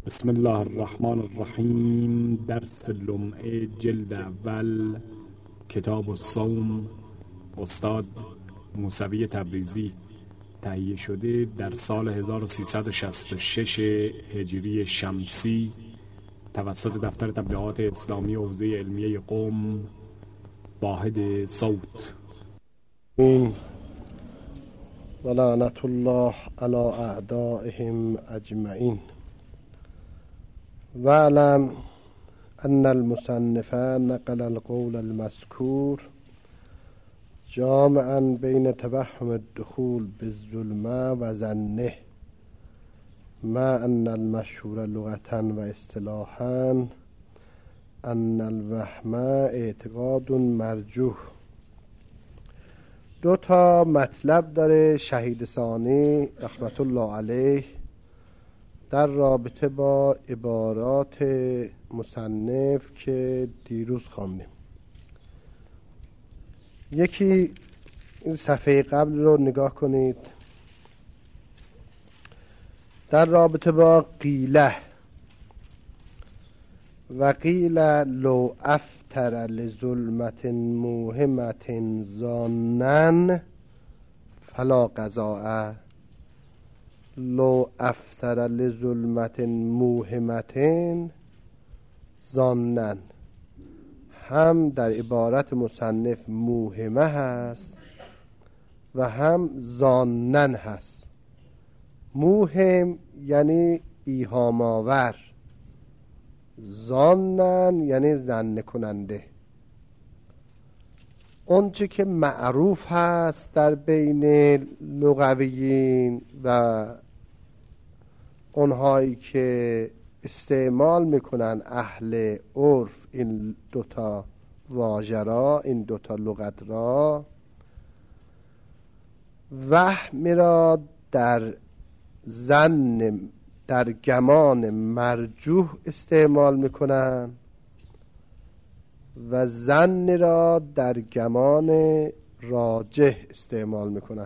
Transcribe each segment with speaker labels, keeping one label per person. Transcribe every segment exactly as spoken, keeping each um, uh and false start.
Speaker 1: بسم الله الرحمن الرحیم. درس لمعه جلد اول، کتاب الصوم، استاد موسوی تبریزی، تهیه شده در سال هزار و سیصد و شصت و شش هجری شمسی توسط دفتر تبلیغات اسلامی حوزه علمیه قم، واحد صوت.
Speaker 2: و لعنت الله علی اعدائهم اجمعین. واعلم ان المصنف نقل القول المذکور جامعا بین توهم الدخول بالظلمه و ظنه، مع ان المشهور لغة و اصطلاحا ان الوهم اعتقاد مرجوح. دو تا مطلب داره شهید ثانی رحمت الله علیه در رابطه با عبارات مصنف که دیروز خواندیم. یکی این صفحه قبل رو نگاه کنید، در رابطه با قیله و قیل لو افتر لظلمت موهمت ظانن فلا قضاء. لو افتر لظلمت موهمت ظانن، هم در عبارت مصنف موهمه هست و هم ظانن هست. موهم یعنی ایهام آور، ظانن یعنی ظن کننده. اون چه که معروف هست در بین لغویین و اونهایی که استعمال میکنن اهل عرف این دوتا واژه را، این دوتا لغت را، وهم را در ظن، در گمان مرجوح استعمال میکنن و ظن را در گمان راجح استعمال میکنن.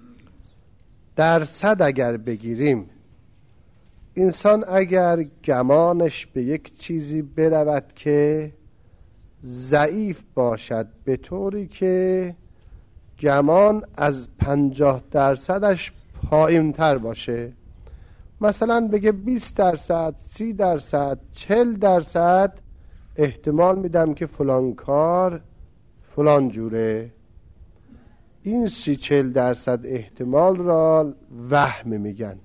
Speaker 2: درصد اگر بگیریم، انسان اگر گمانش به یک چیزی برود که ضعیف باشد به طوری که گمان از پنجاه درصدش پایین تر باشه، مثلا بگه بیست درصد، سی درصد، چل درصد احتمال میدم که فلان کار فلان جوره، این سی چل درصد احتمال را وهم میگن.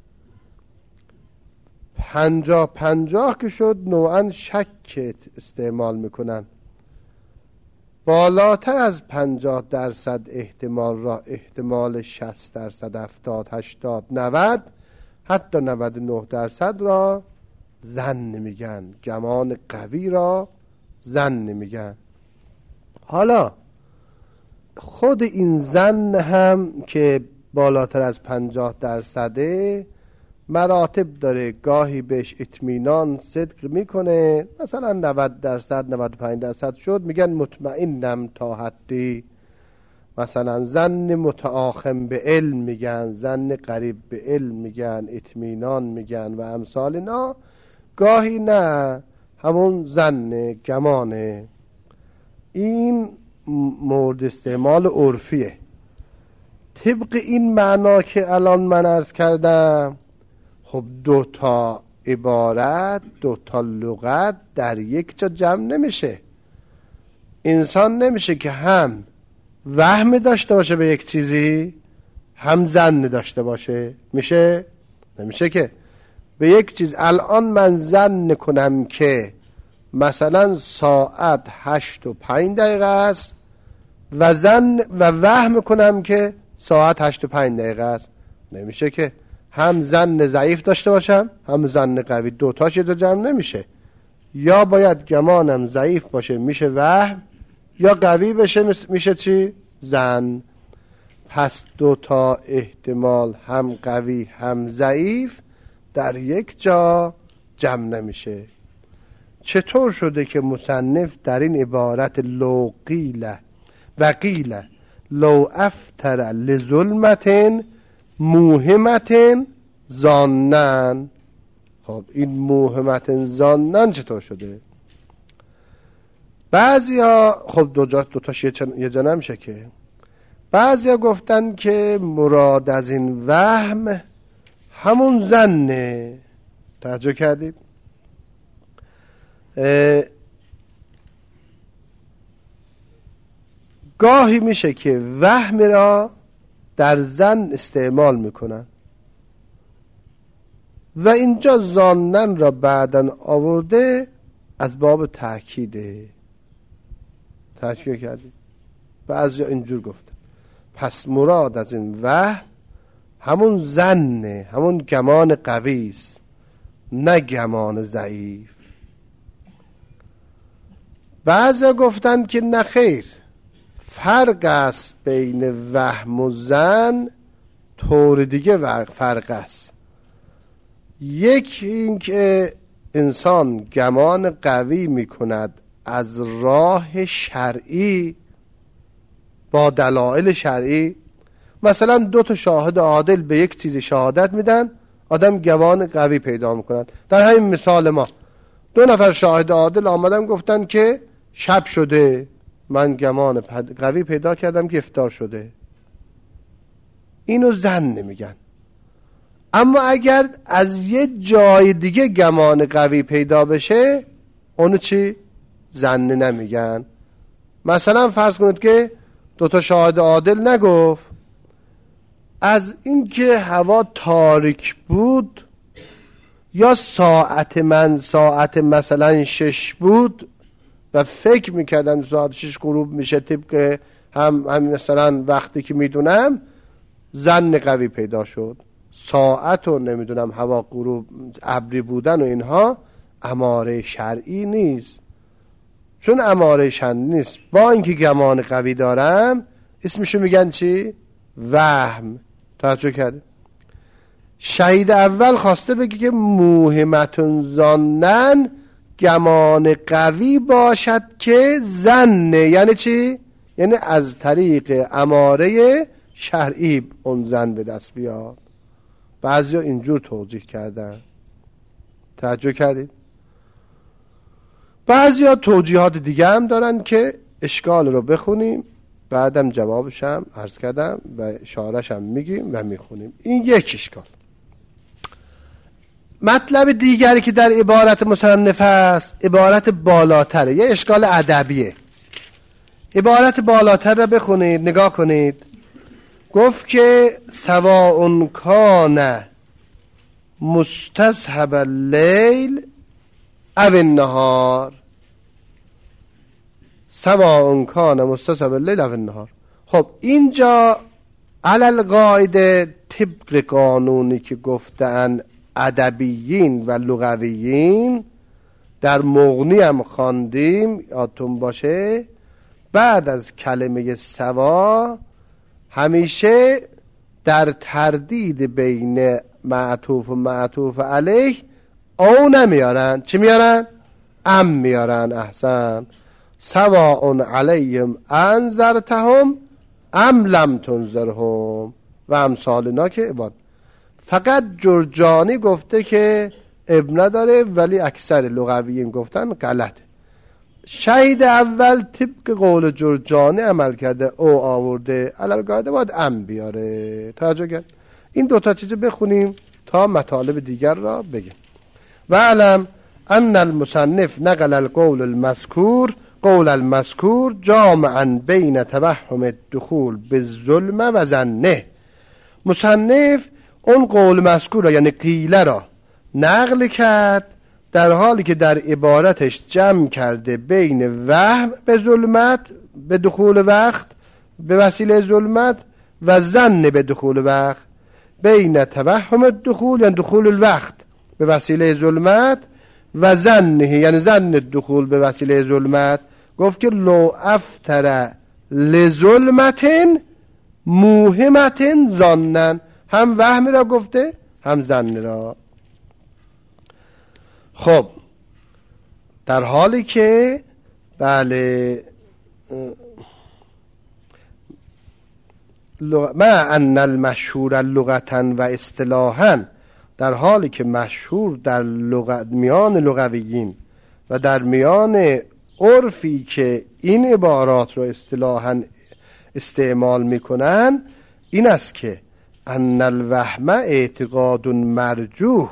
Speaker 2: پنجاه پنجاه که شد نوعا شک استعمال میکنن. بالاتر از پنجاه درصد احتمال را احتمال شصت درصد، هفتاد، هشتاد، نود، حتی نود و نه درصد را ظن میگن. گمان قوی را ظن میگن. حالا خود این ظن هم که بالاتر از پنجاه درصده مراتب داره. گاهی بهش اطمینان صدق میکنه، مثلا نود درصد، نود و پنج درصد شد میگن مطمئنم تا حدی. مثلا ظن متآخم به علم میگن، ظن قریب به علم میگن، اطمینان میگن و امثال اینا. گاهی نه، همون ظن، گمانه. این مورد استعمال عرفیه. طبق این معنا که الان من عرض کردم، خب دو تا عبارت، دو تا لغت در یک جا جمع نمیشه. انسان نمیشه که هم وهم داشته باشه به یک چیزی، هم ظن داشته باشه. میشه؟ نمیشه که. به یک چیز الان من ظن کنم که مثلا ساعت هشت و پنج دقیقه است و ظن و وهم کنم که ساعت هشت و پنج دقیقه است. نمیشه که. هم ظن ضعیف داشته باشم، هم ظن قوی. دوتاش یه جا جمع نمیشه. یا باید گمانم ضعیف باشه میشه وهم، یا قوی بشه میشه چی؟ ظن. پس دوتا احتمال، هم قوی هم ضعیف، در یک جا جمع نمیشه. چطور شده که مصنف در این عبارت لو قیل و قیل لو افتر لظلمت موهمت ظانن، خب خب این موهمت ظانن چطور شده؟ بعضیا خب دو جا دو تاش یه جا نمیشه که. بعضیا گفتن که مراد از این وهم همون ظنه. توجه کردید؟ گاهی میشه که وهم را در ظن استعمال میکنن و اینجا ظانن را بعداً آورده از باب تأکیده. تأکید کردید؟ بعضی اینجور گفتن پس مراد از این وهم همون ظنه، همون گمان قوی است، نه گمان ضعیف. بعضی گفتن که نه خیر، فرق است بین وهم و ظن، طور دیگه فرق است. یک این که انسان گمان قوی می کند از راه شرعی با دلایل شرعی. مثلا دو تا شاهد عادل به یک چیز شهادت میدن، آدم گمان قوی پیدا میکند. در همین مثال ما دو نفر شاهد عادل آمدن گفتن که شب شده، من گمان قوی پیدا کردم که افطار شده. اینو ظن نمیگن. اما اگر از یه جای دیگه گمان قوی پیدا بشه اونو چی؟ ظن نمیگن. مثلا فرض کنید که دو تا شاهد عادل نگفت از اینکه هوا تاریک بود یا ساعت من ساعت مثلا شش بود و فکر میکردن ساعت شش غروب میشه طبق هم, هم مثلا وقتی که میدونم، ظن قوی پیدا شد. ساعت و نمیدونم هوا غروب ابری بودن و اینها اماره شرعی نیست. چون اماره شرعی نیست، با اینکه گمان قوی دارم اسمشو میگن چی؟ وهم. توجه کرده؟ شهید اول خواسته بگه که موهمتون ظانن گمان قوی باشد که ظن، یعنی چی؟ یعنی از طریق اماره شرعی اون ظن به دست بیاد. بعضی ها اینجور توضیح کردن. توجه کردید؟ بعضی ها توجیهات دیگه هم دارن که اشکال رو بخونیم بعدم جوابش هم عرض کردم و اشارش هم میگیم و میخونیم. این یک اشکال. مطلب دیگری که در عبارت مصنف هست عبارت بالاتره، یه اشکال ادبیه. عبارت بالاتر رو بخونید، نگاه کنید. گفت که سواء کان مستصحب اللیل او النهار، سواء کان مستصحب اللیل او النهار. خب اینجا علل قاعده طبق قانونی که گفتن ادبیین و لغویین، در مغنی هم خواندیم یادتون باشه، بعد از کلمه سوا همیشه در تردید بین معطوف و معطوف علیه او نمیارن. چی میارن؟ ام میارن. احسن. سواء علیهم انذرتهم ام لم تنذرهم و امثال اینا که عبارت. فقط جرجانی گفته که اب نداره، ولی اکثر لغویین گفتن غلطه. شهید اول طبق قول جرجانی عمل کرده، او آورده، علل قاعده باید ام بیاره. توجه کرد؟ این دوتا چیز بخونیم تا مطالب دیگر را بگیم. و علم ان المصنف نقل القول المذکور قول المذکور جامعا بین توهم الدخول بالظلم و ظنه. مصنف اون قول مذکور را یعنی قیله را نقل کرد در حالی که در عبارتش جمع کرده بین وهم به ظلمت به دخول وقت به وسیله ظلمت و ظن به دخول وقت، بین توهم الدخول یعنی دخول الوقت به وسیله ظلمت و ظنه یعنی ظن الدخول به وسیله ظلمت. گفت که لو افتر لظلمتن موهمتن ظنن، هم وهم را گفته هم ظن را. خب در حالی که بله ما ان المشهور لغتا و اصطلاحا، در حالی که مشهور در لغت میان لغویین و در میان عرفی که این عبارات رو اصطلاحاً استعمال میکنن این است که ان الوهم اعتقاد مرجوح،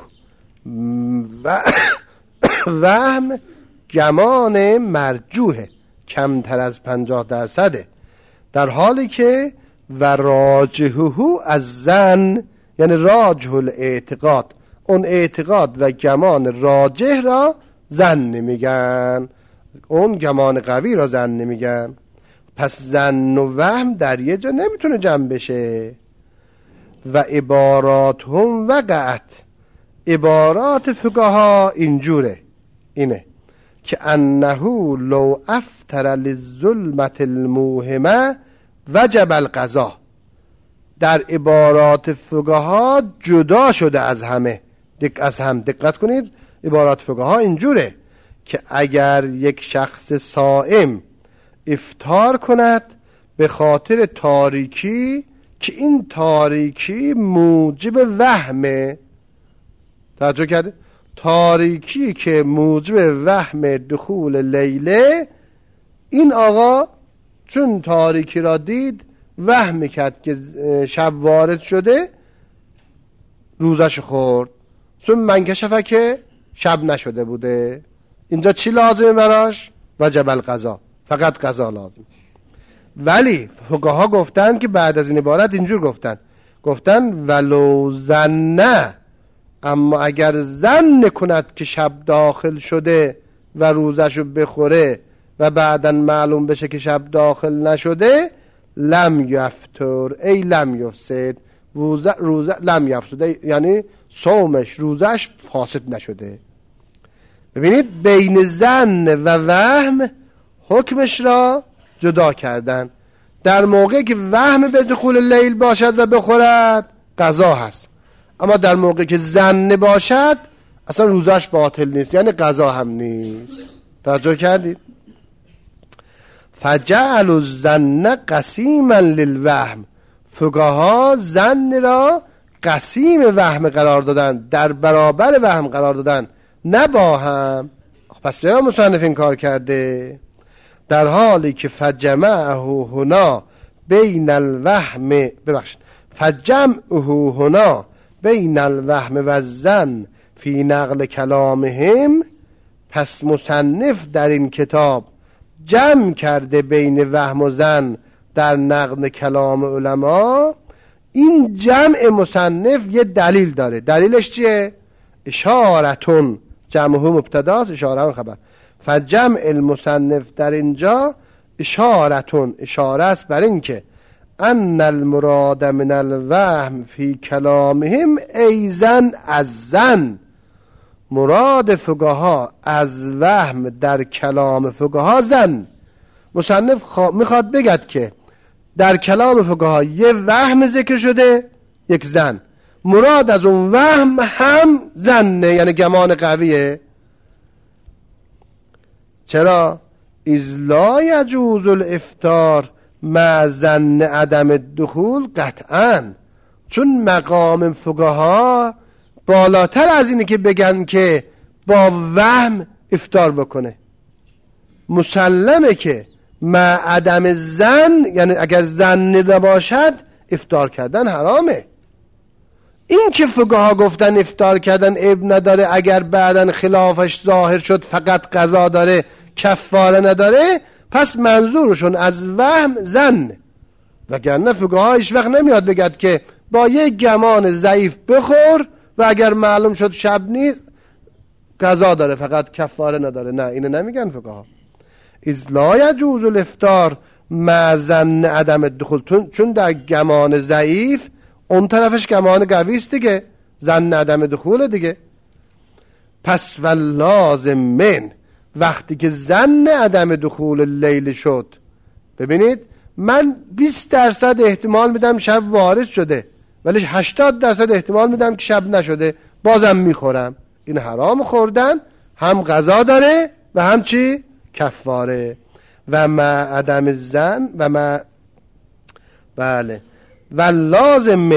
Speaker 2: و وهم گمان مرجوحه، کمتر از پنجاه درصده، در حالی که و راجحه از ظن، یعنی راجح الاعتقاد، اون اعتقاد و گمان راجح را ظن نمیگن، اون گمان قوی را ظن نمیگن. پس ظن و وهم در یه جا نمیتونه جمع بشه. و عبارات هم وقعت، عبارات فقها اینجوره، اینه که انه لو افتر للظلمت الموهمه وجب القضا. در عبارات فقها جدا شده از همه، دق از هم دقت کنید. عبارات فقها اینجوره که اگر یک شخص صائم افطار کند به خاطر تاریکی که این تاریکی موجب وهمه، توجه کرده؟ تاریکی که موجب وهم دخول لیله، این آقا چون تاریکی را دید وهم کرد که شب وارد شده، روزش خورد. ثم من کشفه که شب نشده بوده. اینجا چی لازمه براش؟ وجب القضا، فقط قضا لازم. ولی فقها گفتن که بعد از این عبارت اینجور گفتن گفتن ولو ظن، اما اگر ظن کند که شب داخل شده و روزشو بخوره و بعداً معلوم بشه که شب داخل نشده، لم یفطر ای لم یفسد، روزه روزه لم یفسد، یعنی صومش روزش فاسد نشده. ببینید بین ظن و وهم حکمش را جدا کردن. در موقعی که وهم به دخول لیل باشد و بخورد قضا هست، اما در موقعی که ظن باشد اصلا روزش باطل نیست، یعنی قضا هم نیست. توجه کردید؟ فجعل الظن قسیما للوهم، فقها ظن را قسیم وهم قرار دادن، در برابر وهم قرار دادن، نه با هم. پس چرا مصنف این کار کرده؟ در حالی که فجمعه هنا بین الوهم، ببخشید فجمعه هنا بین الوهم و الظن فی نقل کلامهم، پس مصنف در این کتاب جمع کرده بین وهم و ظن در نقل کلام علما. این جمع مصنف یه دلیل داره. دلیلش چیه؟ اشارتون، جمعه مبتداست، اشاره خبر. فجمع المصنف در اینجا اشارتون، اشاره است بر این که ان المراد من الوهم فی کلامهم ایزن از ظن، مراد فقها از وهم در کلام فقها ظن. مصنف خوا... میخواد بگد که در کلام فقها یه وهم ذکر شده، یک ظن، مراد از اون وهم هم ظنه، یعنی گمان قویه. چرا؟ اذ لا یجوز الافطار مع ظن عدم الدخول قطعا، چون مقام فقها بالاتر از اینه که بگن که با وهم افطار بکنه. مسلمه که مع عدم ظن، یعنی اگر ظن نباشد افطار کردن حرامه. این که فقها گفتن افطار کردن عیب نداره، اگر بعدن خلافش ظاهر شد فقط قضا داره، کفاره نداره، پس منظورشون از وهم ظن. وگرنه فقها هیچ وقت نمیاد بگد که با یک گمان ضعیف بخور و اگر معلوم شد شب نیست قضا داره، فقط کفاره نداره. نه، اینو نمیگن فقها. اذ لا یجوز الافطار مع ظن عدم الدخول، چون در گمان ضعیف اون طرفش گمان قوی است دیگه، ظن عدم دخول دیگه. پس واللازم من، وقتی که ظن عدم دخول لیل شد، ببینید من بیست درصد احتمال میدم شب وارد شده، ولی هشتاد درصد احتمال میدم که شب نشده، بازم میخورم. این حرام خوردن، هم قضا داره و هم چی؟ کفاره. و مع عدم الظن و مع بله و لازم من،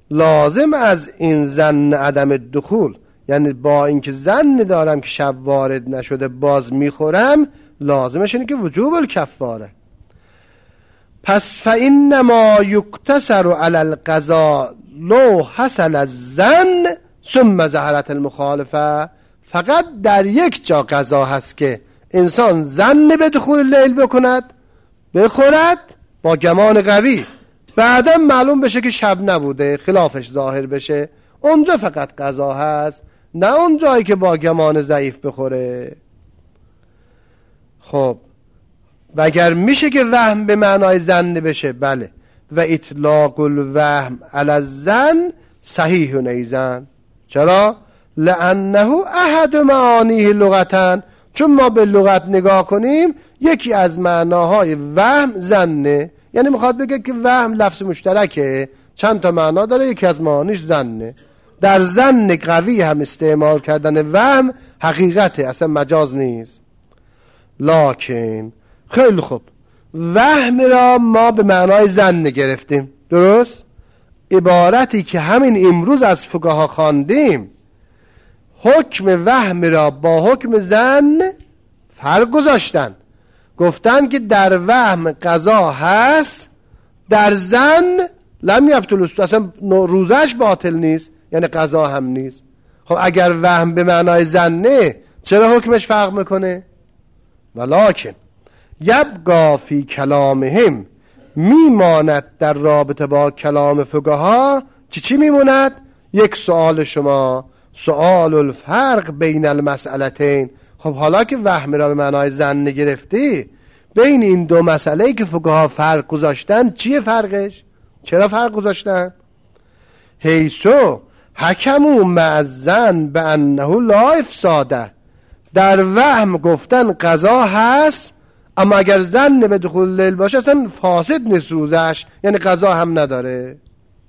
Speaker 2: لازم از این ظن عدم دخول، یعنی با اینکه ظن دارم که شب وارد نشده باز میخورم، لازمش اینه که وجوب الکفاره. پس فإنما یقتصر علی القضاء لو حصل الظن ثم ظهرت المخالفه. فقط در یک جا قضا هست که انسان ظن به دخول لیل بکند، بخورد با گمان قوی، بعدا معلوم بشه که شب نبوده، خلافش ظاهر بشه، اونجا فقط قضا هست، نه اون جایی که با گمان ضعیف بخوره. خب و اگر میشه که وهم به معنای ظن بشه، بله، و اطلاق الوهم علی الظن صحیح ایضا. چرا؟ لانه احد معانیه لغتن، چون ما به لغت نگاه کنیم یکی از معناهای وهم ظنه، یعنی میخواد بگه که وهم لفظ مشترکه، چند تا معنا داره، یکی از معانیش ظنه. در ظن قوی هم استعمال کردن وهم حقیقته، اصلا مجاز نیست. لکن خیلی خوب، وهم را ما به معنای ظن گرفتیم، درست؟ عبارتی که همین امروز از فقها خواندیم حکم وهم را با حکم ظن فرق گذاشتن، گفتن که در وهم قضا هست، در ظن لم یبطل، اصلا روزش باطل نیست، یعنی قضا هم نیست. خب اگر وهم به معنای ظنه چرا حکمش فرق میکنه؟ ولکن یبقا فی کلامهم، میماند در رابطه با کلام فقها چی چی میموند؟ یک سوال شما، سوال الفرق بین المسئلتین. خب حالا که وهم را به معنای ظن گرفتی، بین این دو مسئله که فقها فرق گذاشتن چیه فرقش؟ چرا فرق گذاشتن؟ حیثو حکموا مع الظن بانه لا افساده، در وهم گفتن قضا هست، اما اگر ظن به دخول لیل باشه اصلا فاسد نیست روزش، یعنی قضا هم نداره.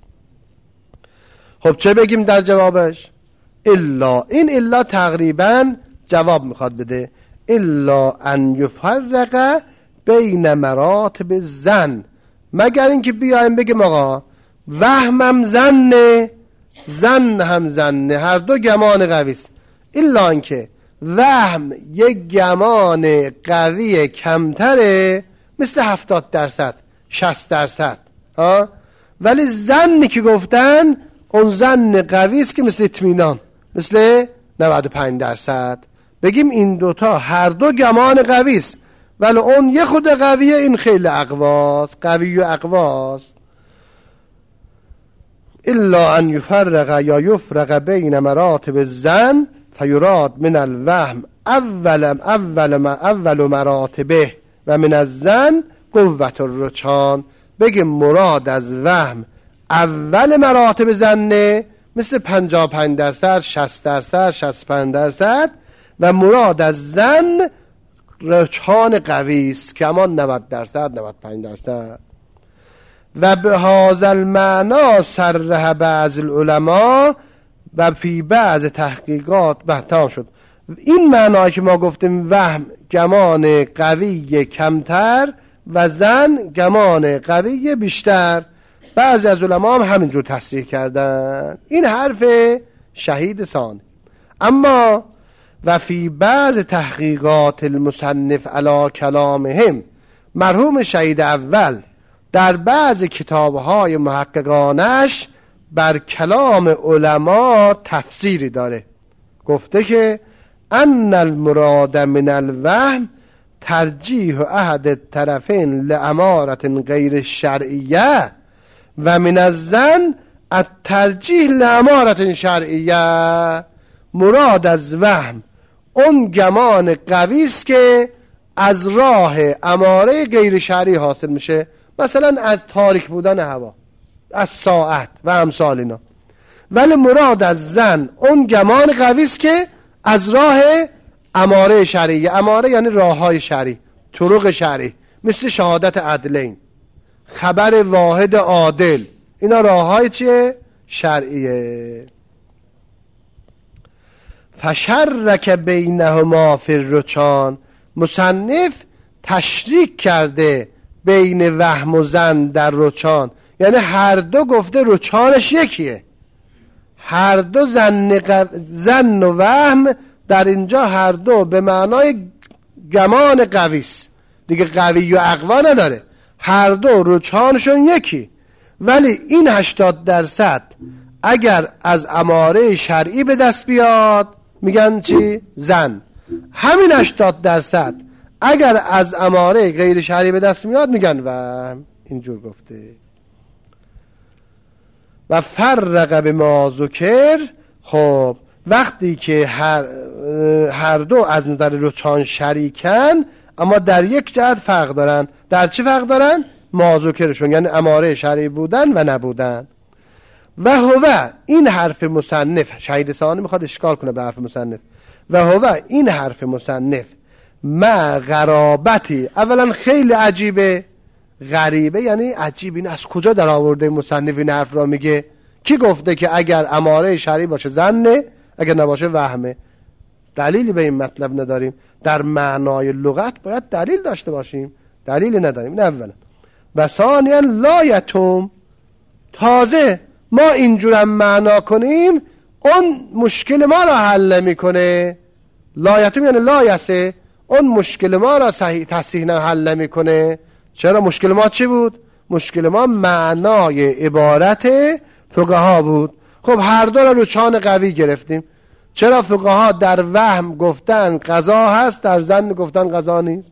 Speaker 2: خب چه بگیم در جوابش؟ الا، این الا تقریبا جواب میخواد بده، الا ان یفرق بین مراتب الظن، مگر اینکه بیایم بگیم آقا وهم هم ظنه، ظن هم ظنه، هر دو گمان قوی است، الا اینکه وهم یک گمان قوی کمتره، مثل هفتاد درصد شصت درصد ها، ولی ظنی که گفتن اون ظن قوی است که مثل اطمینان، مثل نود و پنج درصد. بگیم این دوتا هر دو گمان قوی است، ولی اون یه خود قویه، این خیلی اقواست، قوی و اقواست. الا ان یفرق یا یفرق بین مراتب الظن فیراد من الوهم اول اول اول مراتبه و من الظن قوت الرجحان. بگیم مراد از وهم اول مراتب ظنه، مثل پنجاه و پنج درصد، شصت درصد، شصت و پنج درصد، و مراد از ظن رجحان قوی است که امان نود درصد، نود و پنج درصد. و به هذا المعنی صرح بعض العلماء و فی بعض تحقیقات. به تمام شد. این معنی که ما گفتیم وهم گمان قوی کمتر و ظن گمان قوی بیشتر، بعضی از علما هم همینجور تصریح کردن. این حرف شهید ثانی. اما و فی بعض تحقیقات المصنف علی کلامهم، مرحوم شهید اول در بعض کتابهای محققانش بر کلام علما تفسیری داره، گفته که ان المراد من الوهم ترجیح احد الطرفین لامارت غیر شرعیه و من الظن الترجیح لامارت شرعیه. مراد از وهم اون گمان قوی است که از راه اماره غیر شرعی حاصل میشه، مثلا از تاریک بودن هوا، از ساعت و امثال اینا. ولی مراد از ظن اون گمان قوی است که از راه اماره شرعی، اماره یعنی راههای شرعی، طرق شرعی، مثل شهادت عدلین، خبر واحد عادل، اینا راههای چیه؟ شرعیه. فشرک بینهما فی الرجحان، مصنف تشریک کرده بین وهم و ظن در رجحان، یعنی هر دو گفته رجحانش یکیه، هر دو زن, قو... زن و وهم در اینجا هر دو به معنای گمان قویست دیگه، قوی و اقوا نداره، هر دو رجحانشون یکی. ولی این هشتاد درصد اگر از اماره شرعی به دست بیاد میگن چی؟ زن. همین هشتاد درصد اگر از اماره غیر شرعی به دست میاد میگن وهم. اینجور گفته. و فرق به ما ذکر. خب وقتی که هر, هر دو از نظر رجحان شریکن اما در یک جهت فرق دارن. در چه فرق دارن؟ ما ذکرشون، یعنی اماره شرعی بودن و نبودن. و هو این حرف مصنف، شهید ثانی میخواد اشکال کنه به حرف مصنف، و هو این حرف مصنف ما غرابتی، اولا خیلی عجیبه. غریبه یعنی عجیب، این از کجا در آورده مصنف این حرف را میگه؟ کی گفته که اگر اماره شرعی باشه زنه، اگر نباشه وهمه؟ دلیلی به این مطلب نداریم. در معنای لغت باید دلیل داشته باشیم، دلیلی نداریم. نه اولا. و ثانیا لا یتم، تازه ما اینجورم معنا کنیم اون مشکل ما را حل میکنه. لا یتم یعنی لا یسه، اون مشکل ما را صحیح تصحیح نه حل میکنه. چرا؟ مشکل ما چی بود؟ مشکل ما معنای عبارت فقها بود. خب هر دو را رجحان قوی گرفتیم. چرا فقها در وهم گفتن قضا هست، در ظن گفتن قضا نیست؟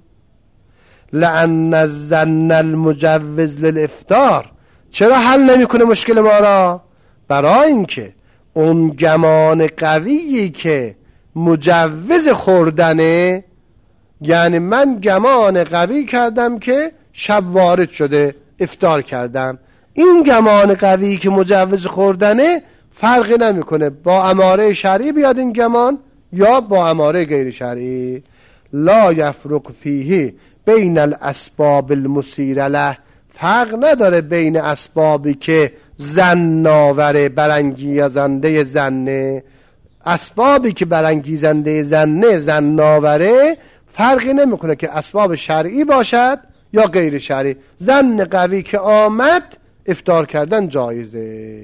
Speaker 2: لأن الظن المجوز للافطار. چرا حل نمیکنه مشکل ما را؟ برای اینکه اون گمان قویی که مجوز خوردنه، یعنی من گمان قوی کردم که شب وارد شده افطار کردم، این گمان قوی که مجوز خوردنه فرقی نمیکنه با اماره شرعی بیاد این گمان یا با اماره غیر شرعی. لا یفرق فیه بین الاسباب المسیر له، فرق نداره بین اسبابی که زن ناوره، برانگیزنده زنه، اسبابی که برانگیزنده زنه، زن ناوره، فرقی نمیکنه که اسباب شرعی باشد یا غیر شرعی. زن قوی که آمد افطار کردن جایزه.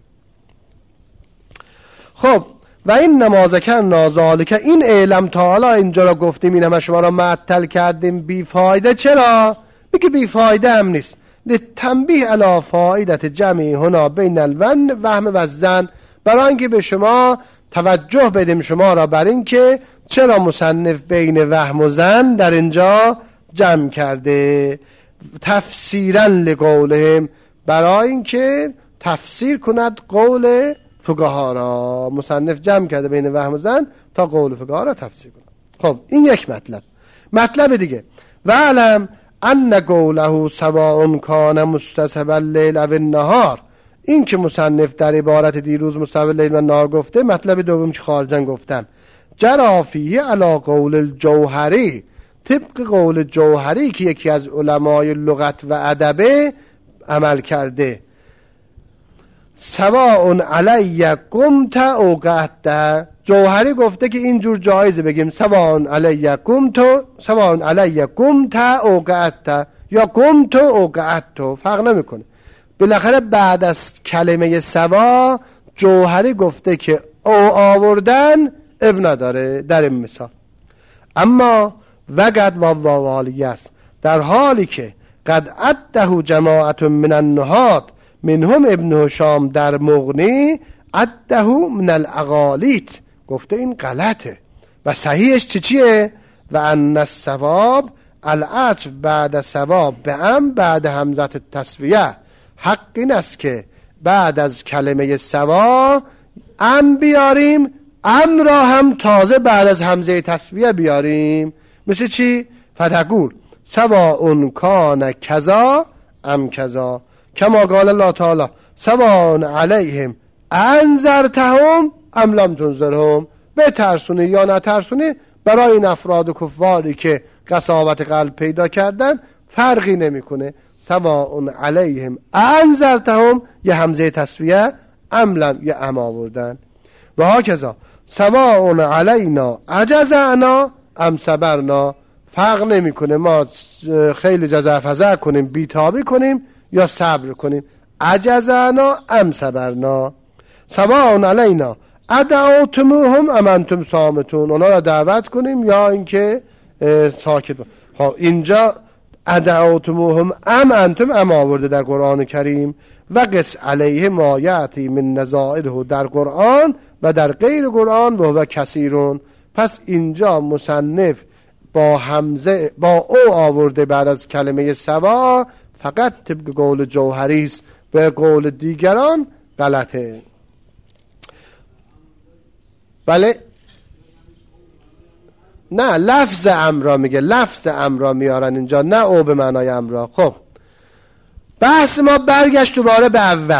Speaker 2: خب و این نمازکن نازالکه، این اعلم تا حالا اینجا را گفتیم، این همه شما را معطل کردیم بیفایده. چرا؟ بگی بیفایده هم نیست. لتنبیه علی فایدت جمعی هنا بین الون وهم و زن، برای اینکه به شما توجه بدیم شما را بر این که چرا مصنف بین وهم و زن در اینجا جمع کرده. تفسیرا لقولهم، برای اینکه تفسیر کند قول فقها را. مصنف جمع کرده بین وهم و زن تا قول فقها را تفسیر کند. خب این یک مطلب. مطلب دیگه، و علم ان قوله سواء کان مستصحب اللیل او النهار، این که مصنف در عبارت دیروز مستحب اللیل و نهار گفته، مطلب دوم که خارجن گفتن جرا فیه علی قول الجوهری، طبق قول جوهری که یکی از علمای لغت و ادب عمل کرده. سواء علی قمت او قعدت، جوهری گفته که اینجور جایزه بگیم سواء علی قمت، سواء علی قمت او قعدت یا قمت او قعدت، فرق نمیکنه. بالاخره بعد از کلمه سوا جوهری گفته که او آوردن اب نداره در این مثال. اما وقد و واوالی است، در حالی که قد عده جماعت من النهاد منهم ابن هشام در مغنی عده من الاغالیت، گفته این غلطه و صحیحش چی چیه؟ و ان الثواب العطف بعد ثواب به ام بعد همزت تسویه، حق این است که بعد از کلمه سوا ام بیاریم، ام را هم تازه بعد از همزه تسویه بیاریم. مثل چی؟ فتقول سواء کان کذا ام کذا، کما قال الله تعالی سواء علیهم انذرتهم ام لم تنذرهم، بترسونی یا نترسونی برای این افراد و کفاری که قساوت قلب پیدا کردن فرقی نمیکنه. سواء علیهم انذرتهم یه همزه تسویه، ام لم یه ام آوردن. و ها کذا سواء علینا عجزعنا ام صبرنا، فرق نمیکنه ما خیلی جزع فزع کنیم بیتابی کنیم یا صبر کنیم. عجزنا ام صبرنا سواء علینا ادعوتموهم ام انتم صامتون. اونا را دعوت کنیم یا اینکه ساکت. ها اینجا ادعوتموهم ام انتم ام آورده در قرآن کریم و قس علیه ما یأتی من نظائره در قرآن و در غیر قرآن و هو کثیرون. پس اینجا مصنف با همزه با او آورده بعد از کلمه سوا، فقط طبق قول جوهری است، به قول دیگران غلطه. بله نه لفظ امرا میگه، لفظ امرا میارن اینجا، نه او به معنای امرا. خب بحث ما برگشت دوباره به اول.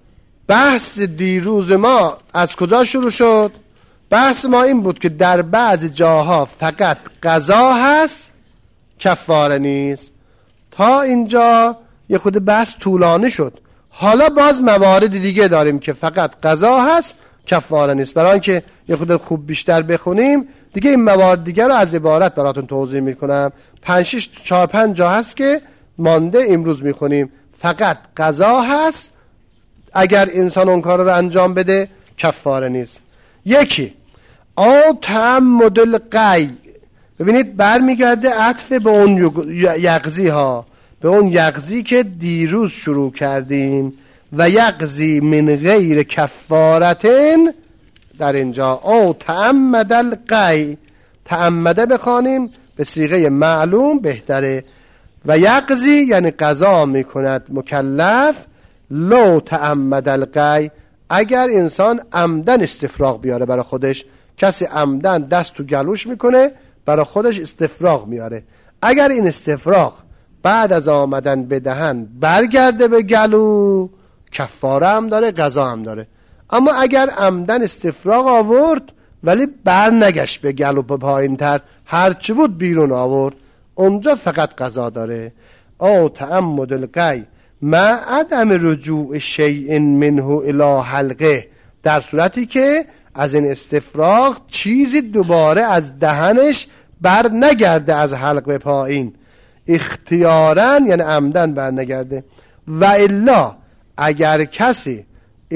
Speaker 2: بحث دیروز ما از کجا شروع شد؟ بحث ما این بود که در بعض جاها فقط قضا هست، کفاره نیست. تا اینجا یه خود بحث طولانی شد. حالا باز موارد دیگه داریم که فقط قضا هست، کفاره نیست. برای اینکه یه خود خوب بیشتر بخونیم دیگه این موارد دیگه رو از عبارت براتون توضیح میکنم. پنج شش چهار پنج جا هست که مانده امروز میخونیم. فقط قضا هست، اگر انسان اون کار رو انجام بده کفاره نیست. یکی او تعمد القی، ببینید برمیگرده عطف به اون یقضی ها، به اون یقضی که دیروز شروع کردیم. و یقضی من غیر کفارتن در اینجا او تعمد القی، تعمده بخوانیم به صیغه معلوم بهتره. و یقضی یعنی قضا میکند مکلف، لو تعمد القی، اگر انسان عمدن استفراغ بیاره برای خودش. کسی عمدن دست تو گلوش میکنه برای خودش استفراغ میاره، اگر این استفراغ بعد از آمدن به دهن برگرده به گلو کفاره هم داره، قضا هم داره. اما اگر عمدن استفراغ آورد ولی بر نگشت به گلو پایین تر، هرچی بود بیرون آورد، اونجا فقط قضا داره. او تعمد القی ما عدم رجوع شیء منه الی حلقه، در صورتی که از این استفراغ چیزی دوباره از دهنش بر نگرده از حلق به پایین، اختیاراً یعنی عمدن بر نگرده. و الا اگر کسی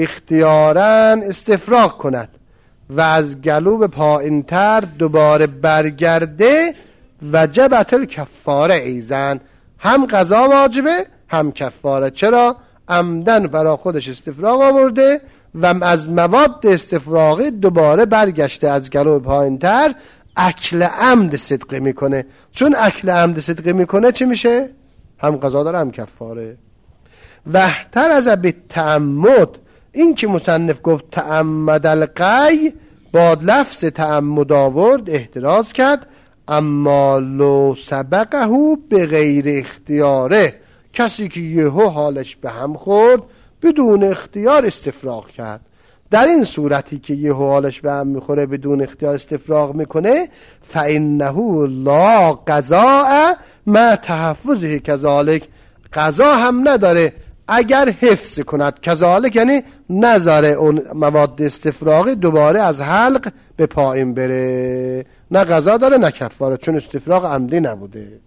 Speaker 2: اختیاراً استفراغ کند و از گلو به پایین تر دوباره برگرده، وجبت الکفاره ایزن، هم قضا واجبه هم کفاره. چرا؟ عمدن برای خودش استفراغ آورده و از مواد استفراغی دوباره برگشته از گلو پایین تر، اکل عمد صدقه میکنه. چون اکل عمد صدقه میکنه چی میشه؟ هم قضا داره هم کفاره. وحتر از به تعمد، این که مصنف گفت تعمد القی با لفظ تعمد آورد احتراز کرد. اما لو سبقه به غیر اختیاره، کسی که یهو حالش به هم خورد بدون اختیار استفراغ کرد، در این صورتی که یهو حالش به هم میخوره بدون اختیار استفراغ میکنه، فانه لا قضاء ما تحفظه کذالک، قضا هم نداره اگر حفظ کند. کذالک یعنی نذاره اون مواد استفراغی دوباره از حلق به پایین بره، نه قضا داره نه کفاره، چون استفراغ عمدی نبوده.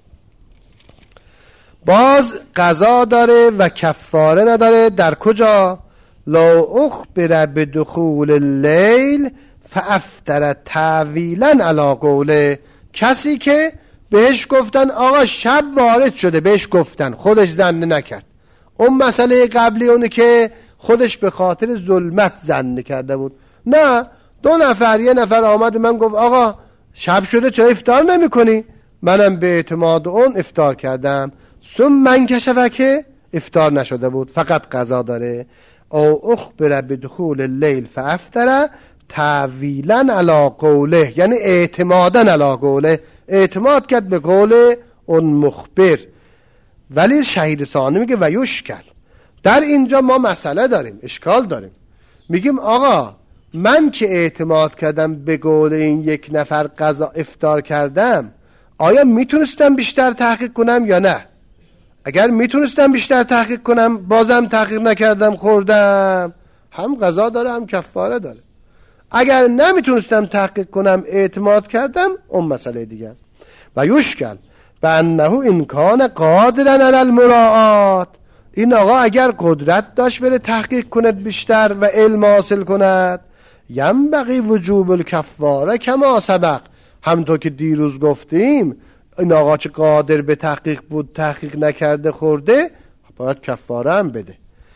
Speaker 2: باز قضا داره و کفاره نداره. در کجا؟ لا اخبر بدخول اللیل فافتر تعویلا علی قوله، کسی که بهش گفتن آقا شب وارد شده، بهش گفتن خودش زنده نکرد. اون مسئله قبلی اونه که خودش به خاطر ظلمت زنده کرده بود. نه، دو نفر یه نفر آمد و من گفت آقا شب شده چرا افطار نمی کنی؟ منم به اعتماد اون افطار کردم. ثم من کشفکه افطار نشده بود، فقط قضا داره. او اخبر بدخول اللیل فافتر تعویلا علی قوله، یعنی اعتمادا علی قوله، اعتماد کرد به قول اون مخبر. ولی شهید ثانی میگه و یشکل، در اینجا ما مسئله داریم، اشکال داریم. میگیم آقا من که اعتماد کردم به قول این یک نفر قضا افطار کردم، آیا میتونستم بیشتر تحقیق کنم یا نه؟ اگر میتونستم بیشتر تحقیق کنم بازم تحقیق نکردم خوردم، هم قضا داره هم کفاره داره. اگر نمیتونستم تحقیق کنم اعتماد کردم، اون مسئله دیگه است. و یشکل بانه ان کان قادرا علی المراعات، این آقا اگر قدرت داشت بره تحقیق کند بیشتر و علم حاصل کند، ینبغی وجوب الکفاره کما سبق، همونطور که دیروز گفتیم این آقا چه قادر به تحقیق بود تحقیق نکرده خورده، باید کفاره هم بده.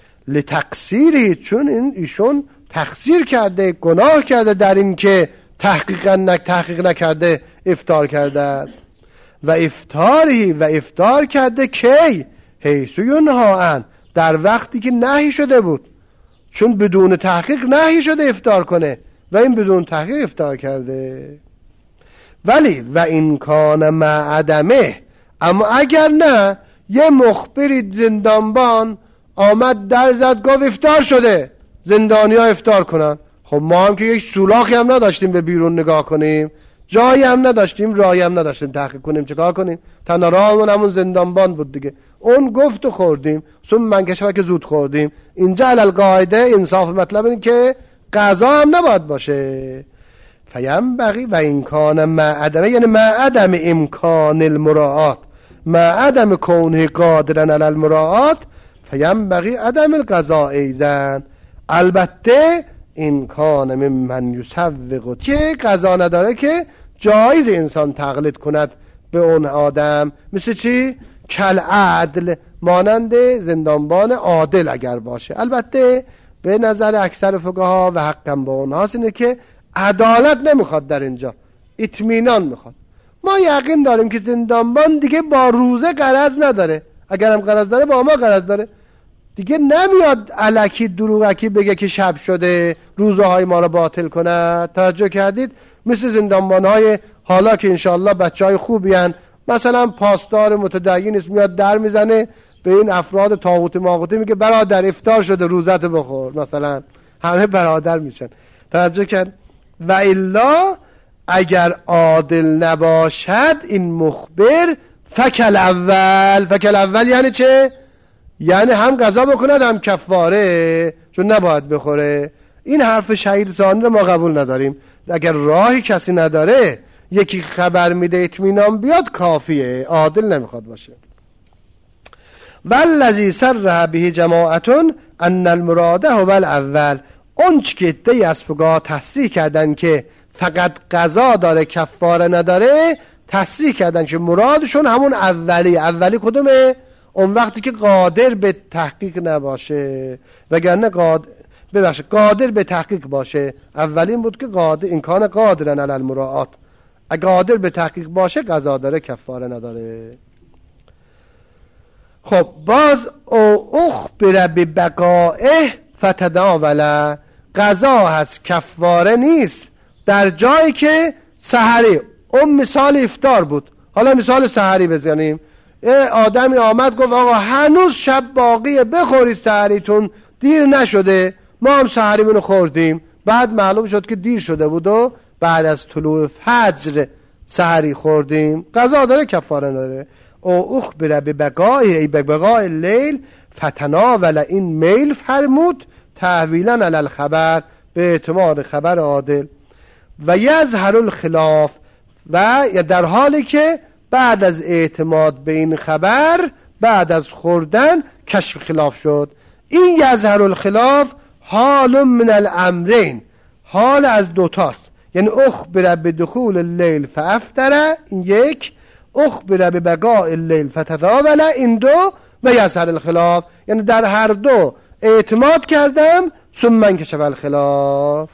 Speaker 2: لتقصیری، چون این ایشون تقصیر کرده، گناه کرده در این که تحقیقا نک تحقیق نکرده افطار کرده است. و افطاری و افطار کرده کی؟ حیث ینهی عنه، در وقتی که نهی شده بود، چون بدون تحقیق نهی شده افطار کنه و این بدون تحقیق افطار کرده. ولی و این کان مع عدمه، اما اگر نه یه مخبری زندانبان آمد در زد گفت افطار شده، زندانی ها افطار کنن، خب ما هم که یک سولاخی هم نداشتیم به بیرون نگاه کنیم، جایی هم نداشتیم، راهی هم نداشتیم تحقیق کنیم، چه کار کنیم؟ تنها راهمون همون زندانبان بود دیگه، اون گفت و خوردیم، ثم من کشفه که زود خوردیم. اینجا علل قاعده انصاف مطلب این که قضا هم نباید باشه. فینبغی و این کان مع عدمه، یعنی مع عدم امکان المراعات، مع عدم کونه قادرن علی المراعات، فینبغی عدم القضاء ایزن. البته این کان ممن یسوق، که قضا نداره که جایز انسان تقلید کند به اون آدم، مثل چی؟ کل عدل، مانند زندانبان عادل اگر باشه. البته به نظر اکثر فقها و حقم با اونهاست اینه که عدالت نمیخواد در اینجا، اطمینان میخواد. ما یقین داریم که زندانبان دیگه با روزه غرض نداره، اگر هم غرض داره با ما غرض داره دیگه، نمیاد الکی دروغکی بگه که شب شده روزه های ما رو باطل کنه. توجه کردید؟ مثل زندانبان های حالا که انشالله بچه های خوبی هن، مثلا پاسدار متدین است میاد در میزنه به این افراد طاغوت ماغوتی میگه برادر افطار شده روزت بخور، مثلا همه برادر میشن. توجه کرد؟ و الا اگر عادل نباشد این مخبر فکل اول، فکل اول یعنی چه؟ یعنی هم قضا بکند هم کفاره، چون نباید بخوره. این حرف شهید ثانی رو ما قبول نداریم. اگر راهی کسی نداره یکی خبر میده اطمینان بیاد کافیه، عادل نمیخواد باشه. والذی صرح به جماعتون ان المراد هو الاول، اون که ادعی از فقها تصریح کردن که فقط قضا داره کفاره نداره، تصریح کردن که مرادشون همون اولی. اولی کدومه؟ اون وقتی که قادر به تحقیق نباشه، وگرنه قادر ببخشید قادر به تحقیق باشه. اولین بود که قادر، این کان قادرن علی المراعات، اگه قادر به تحقیق باشه قضا داره کفاره نداره. خب باز او اخبر ببقائه فتداوله، قضا هست کفاره نیست در جایی که سحری، اون مثال افطار بود، حالا مثال سحری بزنیم. یه آدمی آمد گفت آقا هنوز شب باقیه بخورید سحریتون، دیر نشده. ما هم سحریمونو خوردیم، بعد معلوم شد که دیر شده بود و بعد از طلوع فجر سحری خوردیم، قضا داره کفاره نداره. او اخبر ببقای ای ببقای لیل فتناول، این میل فرمود تحویلا علی الخبر، به اعتماد خبر عادل. و یظهر الخلاف، و در حالی که بعد از اعتماد به این خبر بعد از خوردن کشف خلاف شد. این یظهر الخلاف حال من الامرین، حال از دوتاست، یعنی اخبر بدخول اللیل فافطر، این یک، اخبر ببقاء اللیل فتداول، این دو، و یظهر الخلاف، یعنی در هر دو اعتماد کردم ثم انکشف الخلاف.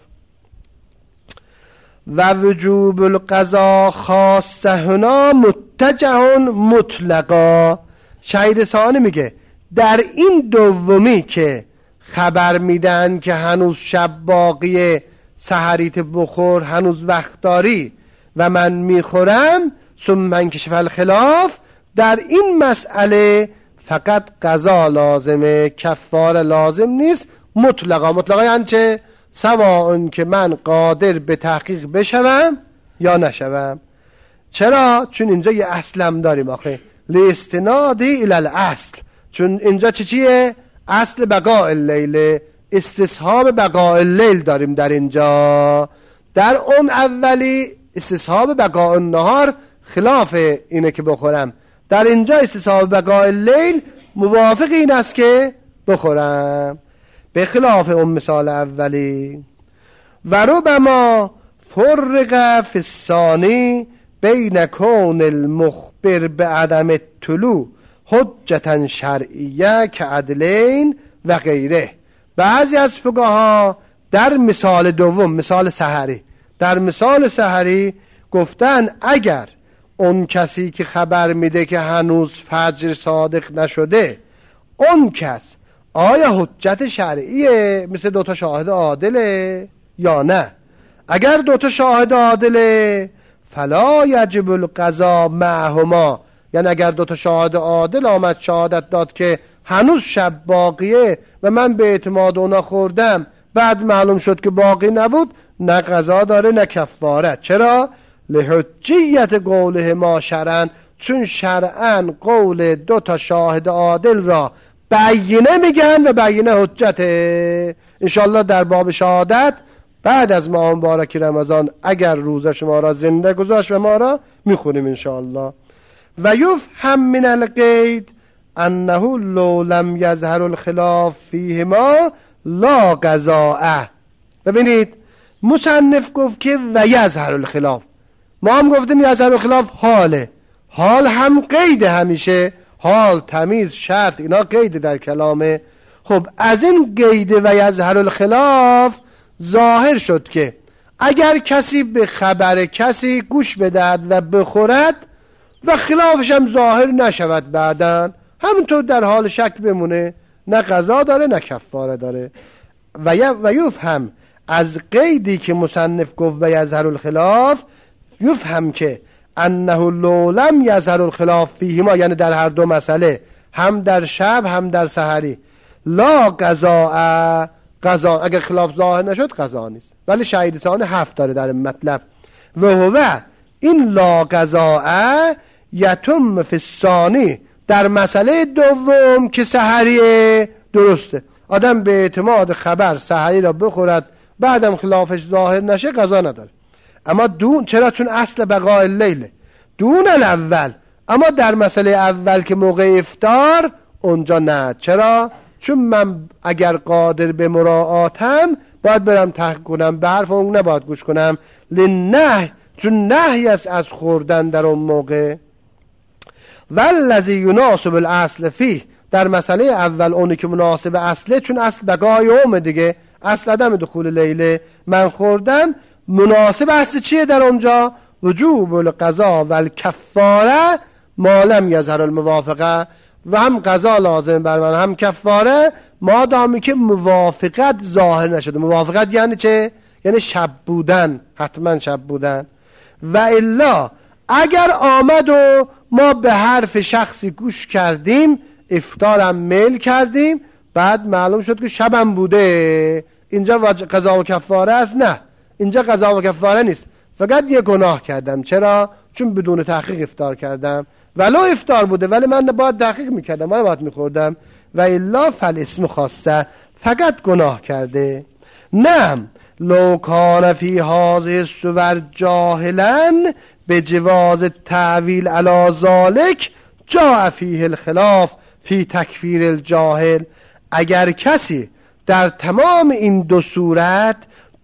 Speaker 2: و وجوب القضا خاصه هنا متجه مطلقا. شهید ثانی میگه در این دومی که خبر میدن که هنوز شب باقیه سحریت بخور، هنوز وقت داری و من میخورم، ثم انکشف الخلاف، در این مسئله فقط قضا لازمه، کفاره لازم نیست. مطلقا، مطلقا یعنی چه؟ سواء که من قادر به تحقیق بشوم یا نشوم. چرا؟ چون اینجا یه اصلم داریم آخه، لاستنادی الی الاصل، چون اینجا چه چیه؟ اصل بقاء اللیل، استصحاب بقاء اللیل داریم در اینجا. در اون اولی استصحاب بقاء النهار خلاف اینه که بخورم، در اینجا استصحاب بقاء اللیل موافق این است که بخورم، به خلاف اون مثال اولی. و ربما فرق فی الثانی بین کون المخبر به عدم الطلوع حجتا شرعیه که عدلین و غیره. بعضی از فقها در مثال دوم، مثال سحری، در مثال سحری گفتن اگر اون کسی که خبر میده که هنوز فجر صادق نشده، اون کس آیا حجت شرعیه مثل دوتا شاهد عادله یا نه؟ اگر دوتا شاهد عادله فلا یجب القضا معهما، یعنی اگر دوتا شاهد عادل آمد شهادت داد که هنوز شب باقیه و من به اعتماد اونا خوردم، بعد معلوم شد که باقی نبود، نه قضا داره نه کفاره. چرا؟ لحجیت قوله ما شرعن، چون شرعن قول دو تا شاهد عادل را بیینه میگن و بیینه حجته. انشالله در باب شهادت بعد از ماه مبارک رمضان اگر روزه شما را زنده گذاشت و ما را میخونیم انشالله. و یفهم من القید انه لو لم یظهر الخلاف فیهما لا قضاء. ببینید مصنف گفت که و یظهر الخلاف، ما هم گفتیم یظهر الخلاف حاله، حال هم قید، همیشه حال، تمیز، شرط، اینا قید در کلامه. خب از این قید و یظهر الخلاف ظاهر شد که اگر کسی به خبر کسی گوش بدهد و بخورد و خلافش هم ظاهر نشود، بعدن همونطور در حال شک بمونه، نه قضا داره نه کفاره داره. و یفهم از قیدی که مصنف گفت و یظهر الخلاف، یفهم که انه لو لم یظهر الخلاف فیهما، یعنی در هر دو مسئله، هم در شب هم در سحری، لا قضاء، قضا اگر خلاف ظاهر نشد قضا نیست. ولی شهید ثانی هفت داره در مطلب. و هو این لا قضاء یتم فی الثانی، در مسئله دوم که سحریه، درسته، آدم به اعتماد خبر سحری را بخورد بعدم خلافش ظاهر نشه قضا نداره. اما دون، چرا؟ چون اصل بقاء اللیل دون الاول. اما در مسئله اول که موقع افطار اونجا نه. چرا؟ چون من اگر قادر به مراعاتم باید برم تحقیق کنم، به حرف اون نباید گوش کنم، لنه، چون نهی است از خوردن در اون موقع. والذی یناسب الاصل فیه، در مسئله اول اونی که مناسب اصله، چون اصل بقای اومه دیگه، اصل عدم دخول لیله، من خوردم، مناسب اصل چیه در اونجا؟ وجوب القضا و الکفاره ما لم یظهر الموافقه، و هم قضا لازم بر من هم کفاره مادامی که موافقت ظاهر نشده. موافقت یعنی چه؟ یعنی شب بودن، حتما شب بودن. و الا اگر آمد و ما به حرف شخصی گوش کردیم، افطارم میل کردیم، بعد معلوم شد که شبم بوده، اینجا قضا و کفاره است؟ نه، اینجا قضا و کفاره نیست، فقط یه گناه کردم. چرا؟ چون بدون تحقیق افطار کردم، ولو افطار بوده ولی من باید تحقیق میکردم، من باید میخوردم. و الا فالاسم خاصه، فقط گناه کرده. نه لو کان فی هذه الصور جاهلا به جواز تعویل علی ذلک جاء فیه الخلاف فی تکفیر الجاهل. اگر کسی در تمام این دو صورت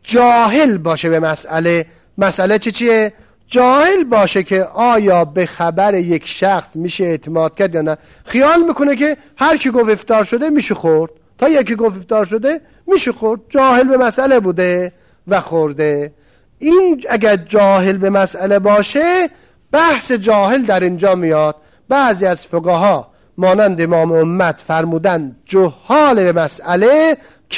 Speaker 2: جاهل باشه به مسئله، مسئله چی چیه؟ جاهل باشه که آیا به خبر یک شخص میشه اعتماد کرد یا نه، خیال میکنه که هر کی گفت افطار شده میشه خورد، تا یکی گفت افطار شده میشه خورد، جاهل به مسئله بوده و خورده. این اگر جاهل به مسئله باشه، بحث جاهل در اینجا میاد. بعضی از فقها مانند امام امت فرمودن جهال به مسئله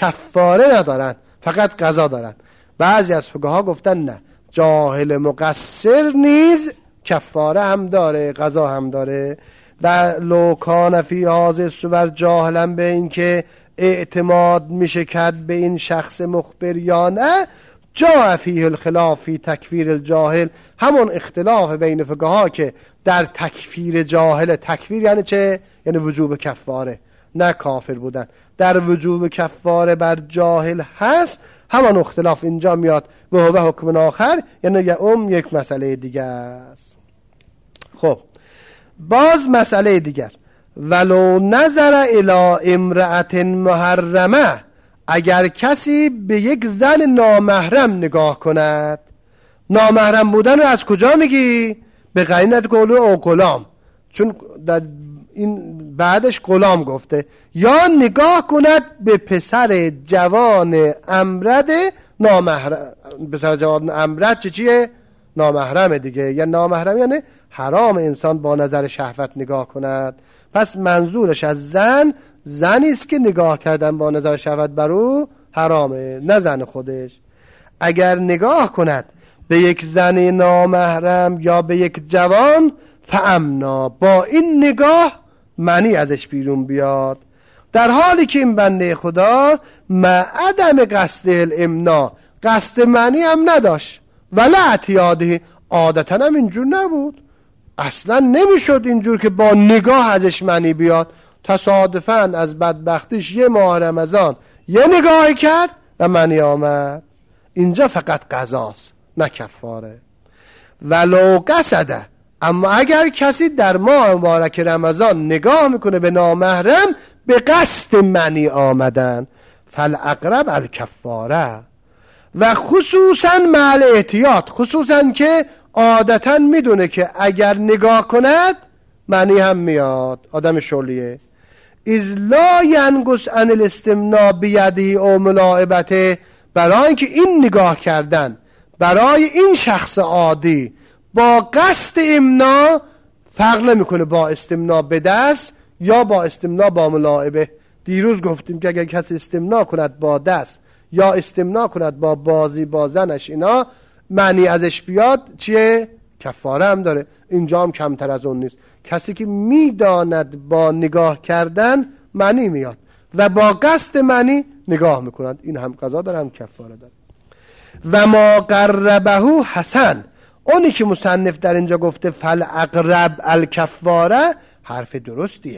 Speaker 2: کفاره ندارن، فقط قضا دارن. بعضی از فقها گفتن نه، جاهل مقصر نیز کفاره هم داره، قضا هم داره. و لو کان فی هذه الصور جاهلا، به این که اعتماد میشه کرد به این شخص مخبر یا نه، جاء فیه الخلاف فی تکفیر الجاهل، همون اختلاف بین فقها که در تکفیر جاهل، تکفیر یعنی چه؟ یعنی وجوب کفاره، نه کافر بودن، در وجوب کفاره بر جاهل هست، همان اختلاف اینجا میاد. و هو حکم آخر، یعنی یا ام یک مسئله دیگه است. خب باز مسئله دیگر، ولو نظر الی امرأة محرمه، اگر کسی به یک زن نامحرم نگاه کند. نامحرم بودن رو از کجا میگی؟ به قرینت قولو او غلام، چون در این بعدش غلام گفته. یا نگاه کند به پسر جوان امرد نامحرم. پسر جوان امرد چه چیه؟ نامحرمه دیگه. یا نامحرم یعنی حرام انسان با نظر شهوت نگاه کند. پس منظورش از زن، زنی است که نگاه کردن با نظر شهوت بر او حرامه، نه زن خودش. اگر نگاه کند به یک زن نامحرم یا به یک جوان، فامنا، با این نگاه منی ازش بیرون بیاد، در حالی که این بنده خدا مع عدم قصد الامنا، قصد منی هم نداشت، ولا اعتیاده، عادتا هم اینجور نبود، اصلا نمیشد اینجور که با نگاه ازش منی بیاد. تصادفاً از بدبختیش یه ماه رمضان یه نگاهی کرد و منی آمد. اینجا فقط قضاست نه کفاره. ولو قصده، اما اگر کسی در ماه مبارک رمضان نگاه میکنه به نامحرم به قصد منی آمدن، فالاقرب الکفاره، و خصوصا مع احتیاط، خصوصا که عادتا میدونه که اگر نگاه کند منی هم میاد، آدم شلیه. اذ لا ینقص عن الاستمناء بیده او ملاعبته، برای اینکه این نگاه کردن برای این شخص عادی با قصد امنا فرق نمیکنه با استمناء به دست یا با استمناء با ملاعبه. دیروز گفتیم که اگر کسی استمناء کند با دست یا استمناء کند با بازی با زنش، اینا معنی ازش بیاد چیه؟ کفاره هم داره. اینجا هم کمتر از اون نیست. کسی که میداند با نگاه کردن معنی میاد و با قصد معنی نگاه میکنند، این هم قضا داره هم کفاره داره. و ما قربه حسن، اونی که مصنف در اینجا گفته فالاقرب الکفاره حرف درستیه،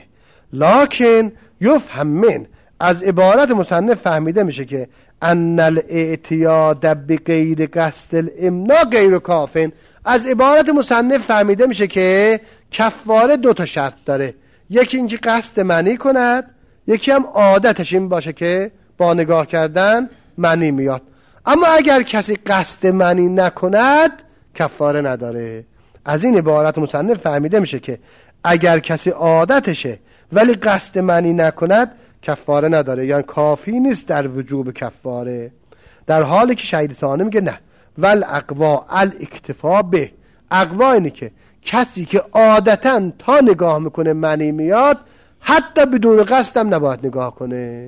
Speaker 2: لکن یفهم من، از عبارت مصنف فهمیده میشه که ان الاعتیاد بغیر قصد الامنا غیر کافن. از عبارت مصنف فهمیده میشه که کفاره دو تا شرط داره، یکی اینکه قصد معنی کند، یکی هم عادتش این باشه که با نگاه کردن معنی میاد. اما اگر کسی قصد معنی نکند کفاره نداره. از این عبارت مصنف فهمیده میشه که اگر کسی عادتشه ولی قصد معنی نکند کفاره نداره، یعنی کافی نیست در وجوب کفاره. در حالی که شهید ثانی میگه نه، ول اقوا الاکتفا به، اقوا اینه که کسی که عادتا تا نگاه میکنه معنی میاد حتی بدون قصد هم نباید نگاه کنه،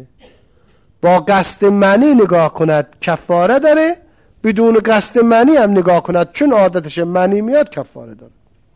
Speaker 2: با قصد معنی نگاه کند کفاره داره، بدون قصد معنی هم نگاه کند چون عادتش معنی میاد کفاره داره.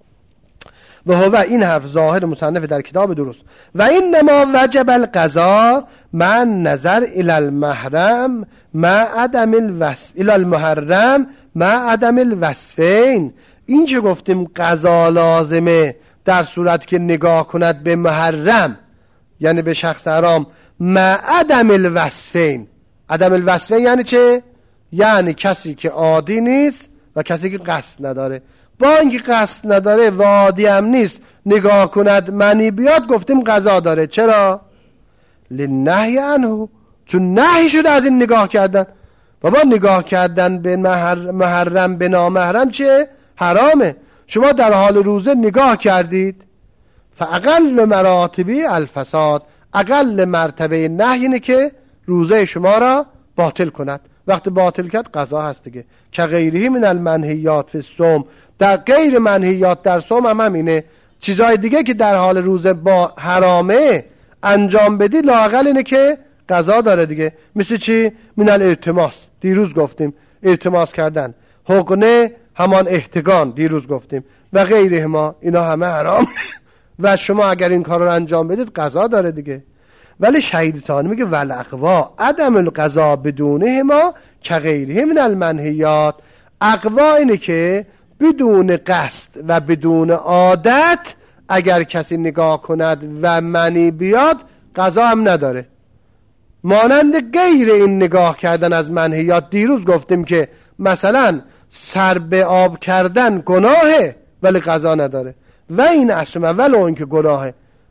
Speaker 2: و هو، این حرف ظاهر مصنف در کتاب درست. و انما وجب القضاء مع نظر الى المحرم مع عدم الوصف الى المحرم مع عدم الوصفین. این چه گفتیم قضا لازمه در صورت که نگاه کند به محرم یعنی به شخص حرام، مع عدم الوصفین. عدم الوصفین یعنی چه؟ یعنی کسی که عادی نیست و کسی که قصد نداره. با اینکه قصد نداره و عادی هم نیست نگاه کند معنی بیاد، گفتیم قضا داره. چرا؟ لنهی عنه، چون نهی شده از این نگاه کردن. بابا نگاه کردن به محرم به نامحرم چه؟ حرامه. شما در حال روزه نگاه کردید، فاقل مراتبی الفساد، اقل مرتبه نهی اینه که روزه شما را باطل کند. وقتی باطل کرد قضا هست دیگه. که غیره من المنهیات فی الصوم، در غیر منهیات در صوم هم همینه. چیزای دیگه که در حال روزه با حرامه انجام بدی لااقل اینه که قضا داره دیگه. مثل چی؟ من الالتماس، دیروز گفتیم التماس کردن، حقنه همان احتقان دیروز گفتیم، و غیره ما، اینا همه حرام و شما اگر این کار رو انجام بدید قضا داره دیگه. ولی شهید ثانی میگه والاقوا عدم القضا بدونه ما که غیره من المنهیات. اقوا اینه که بدون قصد و بدون عادت اگر کسی نگاه کند و منی بیاد قضا هم نداره، مانند غیر این نگاه کردن از منهیات. دیروز گفتیم که مثلا سر به آب کردن گناهه ولی قضا نداره، و این اشم ولو این که گناهه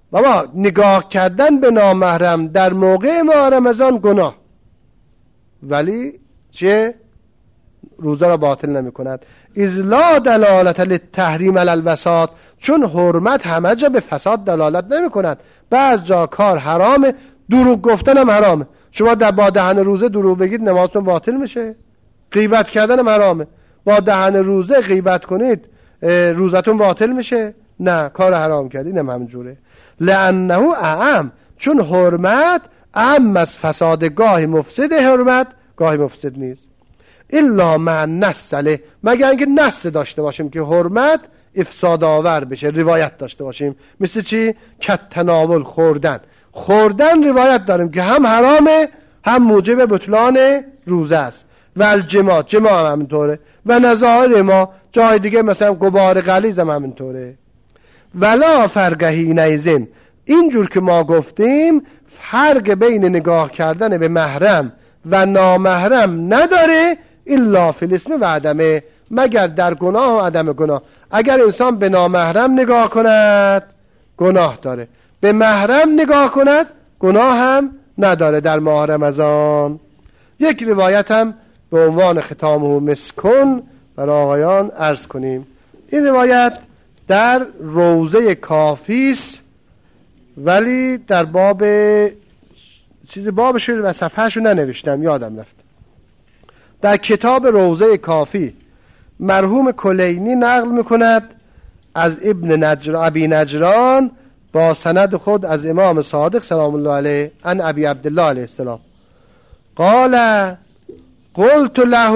Speaker 2: بابا نگاه کردن به نامحرم در موقع ماه رمضان گناه، ولی چه؟ روزه را باطل نمی کند. اذ لا دلالت للتحریم علی الوساط، چون حرمت همه جا به فساد دلالت نمی کند. بعض جا کار حرامه، دروغ گفتن هم حرامه. شما در با دهن روزه دروغ بگید نمازتون باطل میشه. غیبت کردن هم حرامه، با دهن روزه غیبت کنید روزتون باطل میشه. نه، کار حرام کردین هم همجوره. لانه اعم، چون حرمت اعم از فساد، گاهی مفسد حرمت گاهی مفسد نیست. الا مع نسله، مگر اینکه نس داشته باشیم که حرمت افساد آور بشه، روایت داشته باشیم. مثل چی؟ کت تناول، خوردن. خوردن روایت داریم که هم حرامه هم موجب بطلان روزه است. و الجماع، جماع هم همینطوره. و نظاهر ما، جای دیگه مثلا غبار غلیظ هم همینطوره. ولا فرق حینئذ، اینجور که ما گفتیم فرق بین نگاه کردن به محرم و نامحرم نداره، الا فی الاسم و عدمه، مگر در گناه و عدم گناه. اگر انسان به نامحرم نگاه کند گناه داره، به محرم نگاه کند گناه هم نداره در ماه رمضان. یک روایت هم به عنوان ختامه مسکن برای آقایان عرض کنیم. این روایت در روضه کافی است، ولی در باب چیزی بابش و صفحه‌شو ننوشتم، یادم رفت. در کتاب روضه کافی مرحوم کلینی نقل میکند از ابن نجر ابی نجران با سند خود از امام صادق سلام الله علیه ان ابی عبدالله علیه السلام قال قلت له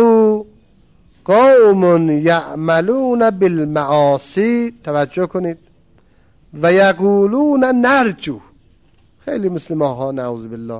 Speaker 2: قوم یعملون بالمعاصی، توجه کنید، و یقولون نرجو، خیلی مثل ماها نعوذ بالله،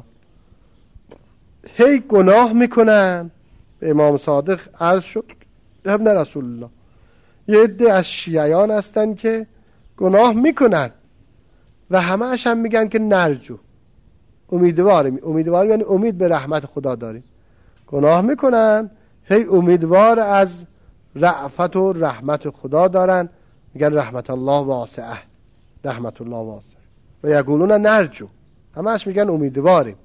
Speaker 2: هی گناه میکنن. به امام صادق عرض شد ابن رسول الله یه عده از شیعیان هستن که گناه میکنن و همه اش هم میگن که نرجو، امیدواریم. امیدواریم یعنی امید به رحمت خدا داریم. گناه میکنن، هی امیدوار از رأفت و رحمت خدا دارن، میگن رحمت الله واسعه، رحمت الله واسعه. و یقولون نرجو، همش میگن امیدواریم.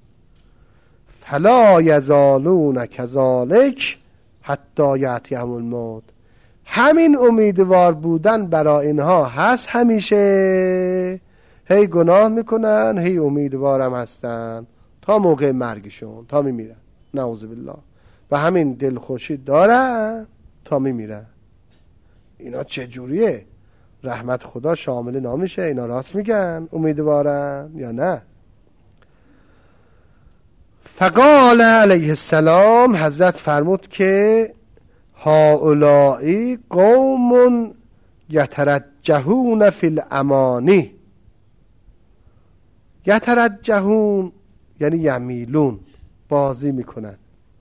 Speaker 2: فلا یزالون کذالک حتی یأتیهم الموت، همین امیدوار بودن برای اینها هست همیشه، هی گناه میکنن هی امیدوارم هستن تا موقع مرگشون، تا میمیرن، نعوذ بالله. و همین دلخوشی دارن تا میمیرن. اینا چجوریه؟ رحمت خدا شامل نمیشه؟ اینا راست میگن امیدوارن یا نه؟ فقال علیه السلام، حضرت فرمود که هؤلاء قوم یترجحون فی الامانی. یترجحون یعنی یمیلون، بازی میکنن.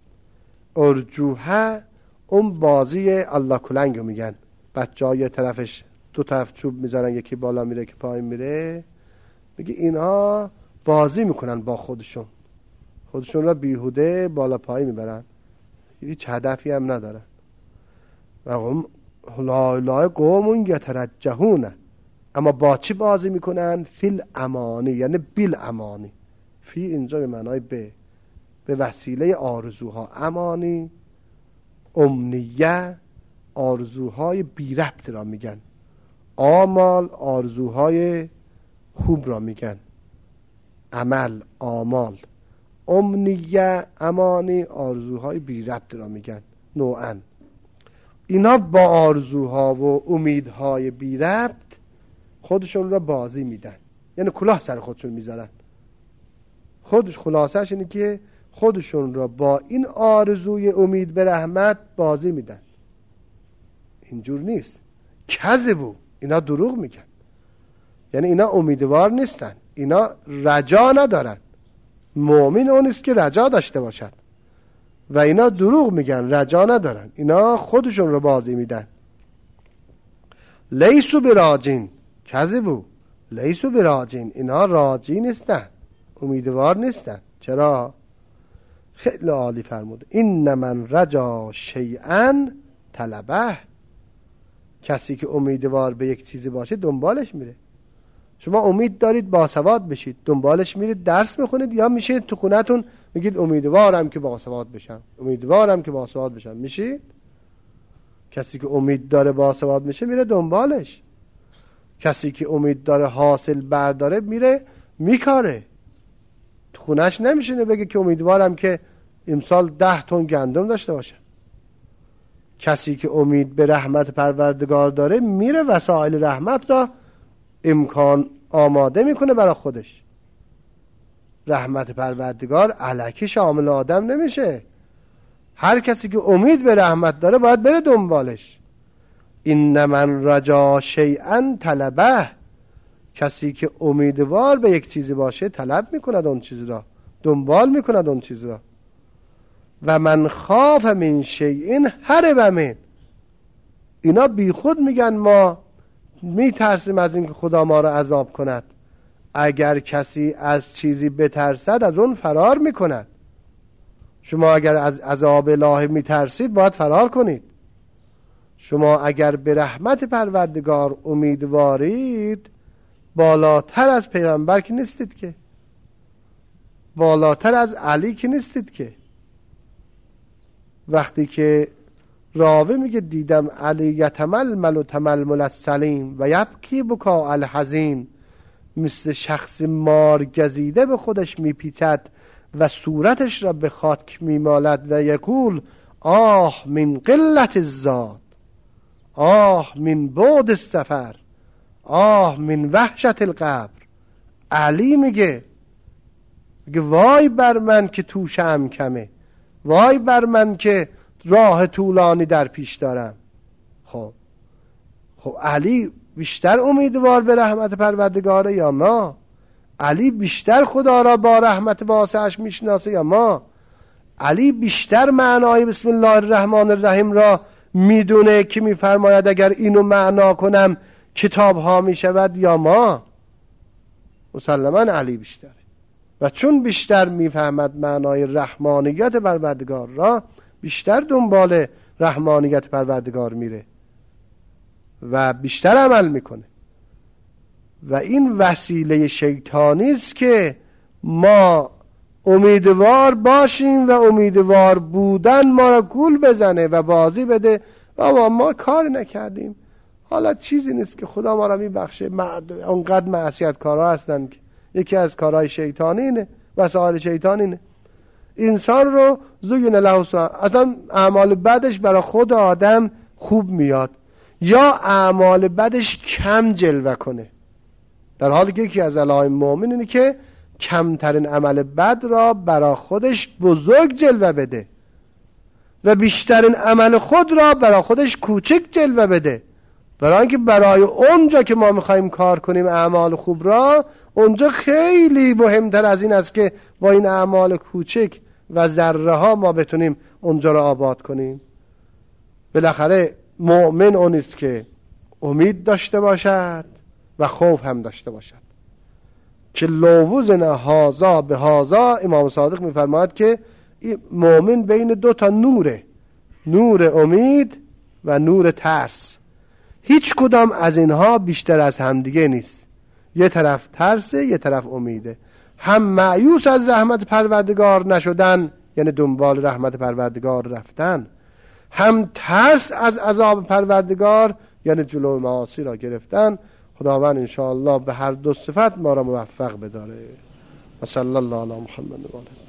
Speaker 2: ارجوحه اون بازی الله کلنگ رو میگن، بچه ها یه طرفش دو طرف چوب میذارن، یکی بالا میره که پایین میره. میگه اینها بازی میکنن با خودشون، خودشون را بیهوده بالا پایین میبرن، هیچ هدفی هم ندارن. و هؤلاء قوم یترجحون، اما با چی بازی میکنن؟ فیل امانی، یعنی بیل امانی. فی اینجا به معنای به به وسیله آرزوها. امانی امنیه، آرزوهای بی ربط را میگن. آمال آرزوهای خوب را میگن. عمل، آمال. امنیه، امانی، آرزوهای بی ربط را میگن نوعاً. اینا با آرزوها و امیدهای بی ربط خودشون را بازی میدن، یعنی کلاه سر خودشون میذارن. خودش خلاصش اینه که خودشون را با این آرزوی امید به رحمت بازی میدن. اینجور نیست، کذبو، اینا دروغ میگن. یعنی اینا امیدوار نیستن، اینا رجا ندارن. مؤمن اون است که رجا داشته باشد، و اینا دروغ میگن، رجا ندارن، اینا خودشون رو بازی میدن. لیسو براجین، کذبو، لیسو براجین، اینا راجی نیستن، امیدوار نیستن. چرا؟ خیلی عالی فرموده، این من رجا شیئا طلبه، کسی که امیدوار به یک چیزی باشه دنبالش میره. شما امید دارید باسواد بشید، دنبالش میرید درس میخونید، یا میشینید تو خونتون میگید امیدوارم که باسواد بشم، امیدوارم که باسواد بشم. میشید؟ کسی که امید داره باسواد میشه میره دنبالش. کسی که امید داره حاصل برداره میره میکاره. تو خونش نمیشینه بگه که امیدوارم که امسال ده تن گندم داشته باشم. کسی که امید به رحمت پروردگار داره میره وسایل رحمت را امکان آماده میکنه برای خودش. رحمت پروردگار الکی شامل آدم نمیشه. هر کسی که امید به رحمت داره باید بره دنبالش. این من رجا شیئا طلبه. کسی که امیدوار به یک چیزی باشه طلب میکند اون چیز را، دنبال میکند اون چیز را. و من خاف من شیئن هرب من. اینا بی خود میگن ما میترسیم از اینکه خدا ما را عذاب کند. اگر کسی از چیزی بترسد از اون فرار میکند. شما اگر از عذاب الهی میترسید باید فرار کنید. شما اگر به رحمت پروردگار امیدوارید بالاتر از پیغمبر که نیستید، که بالاتر از علی که نیستید. که وقتی که راوی میگه دیدم علی یتململ و تململ السلیم و یبکی بکا الحزین، مثل شخص مار گزیده به خودش میپیچد و صورتش را به خاک میمالد و یقول آه من قلت الزاد، آه من بعد السفر، آه من وحشت القبر. علی میگه میگه وای بر من که توشم کمه، وای بر من که راه طولانی در پیش دارم. خب خب علی بیشتر امیدوار به رحمت پروردگاره یا ما؟ علی بیشتر خدا را با رحمت واسعش میشناسه یا ما؟ علی بیشتر معنای بسم الله الرحمن الرحیم را میدونه که میفرماید اگر اینو معنا کنم کتاب ها میشود یا ما؟ مسلما علی بیشتره. و چون بیشتر میفهمد معنای رحمانیت پروردگار را، بیشتر دنبال رحمانیت پروردگار میره و بیشتر عمل میکنه. و این وسیله شیطانی است که ما امیدوار باشیم و امیدوار بودن ما را گول بزنه و بازی بده بابا ما کار نکردیم، حالا چیزی نیست که خدا ما را میبخشه. مرد اونقدر معصیت کارها هستن که یکی از کارهای شیطانی اینه، وسایل شیطانی اینه. انسان رو زین له اصلا اعمال بدش برای خود آدم خوب میاد یا اعمال بدش کم جلوه کنه، در حالی که یکی از علائم مؤمن اینه که کمترین عمل بد را برای خودش بزرگ جلوه بده و بیشترین عمل خود را برای خودش کوچک جلوه بده. برای اینکه برای اونجا که ما میخوایم کار کنیم اعمال خوب را، اونجا خیلی مهمتر از این است که با این اعمال کوچک و ذره ها ما بتونیم اونجا را آباد کنیم. بالاخره مؤمن اونیست که امید داشته باشد و خوف هم داشته باشد. که لووزن هازا به هازا، امام صادق میفرماید که مؤمن بین دو تا نوره، نور امید و نور ترس. هیچ کدام از اینها بیشتر از همدیگه نیست. یه طرف ترسه، یه طرف امیده. هم مایوس از رحمت پروردگار نشدن یعنی دنبال رحمت پروردگار رفتن، هم ترس از عذاب پروردگار یعنی جلو معاصی را گرفتن. خداوند انشاءالله به هر دو صفت ما را موفق بداره. و صلی الله علی محمد و آله.